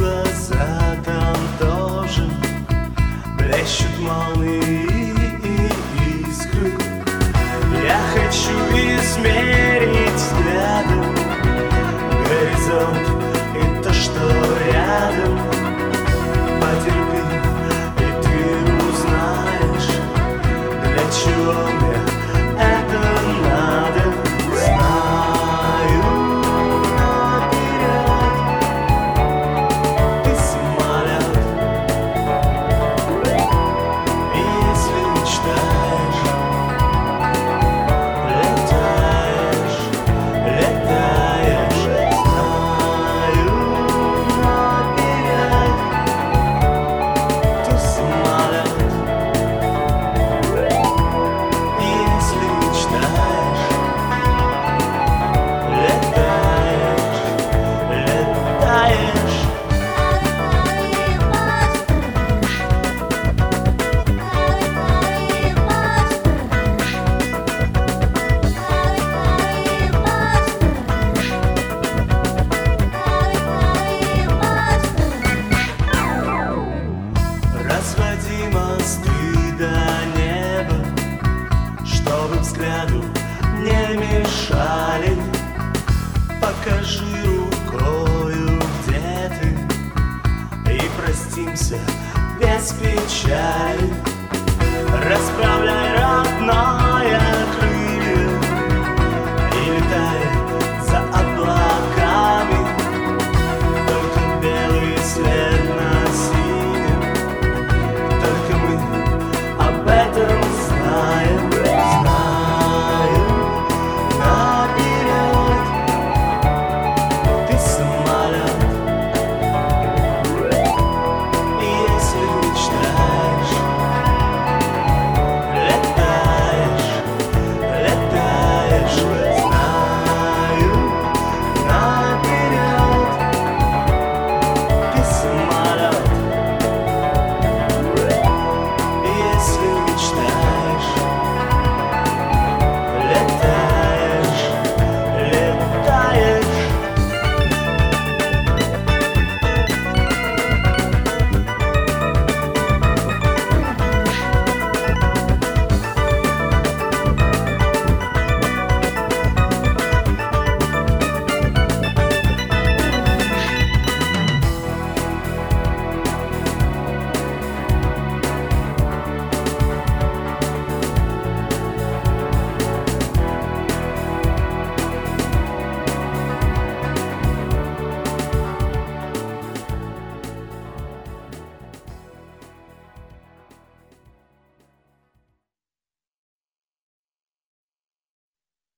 глаза там тоже блещут молнии и искры. Я хочу измерить взглядом горизонт и то, что рядом. Потерпи, и ты узнаешь, для чего мне это надо. Знаю наперед, ты самолет. И если мечтаешь, летаешь, летаешь. Знаю наперед, ты самолет. И если мечтаешь, летаешь, летаешь. Разводи мосты до неба, чтобы взгляду не мешали. Покажи рукою, где ты, и простимся без печали. Расправляй, родная, крылья и летай за облаками. Только белый след на синем, только мы об этом знаем. Знаю наперед, ты самолет. И если мечтаешь, летаешь, летаешь. Знаю наперед, ты самолет.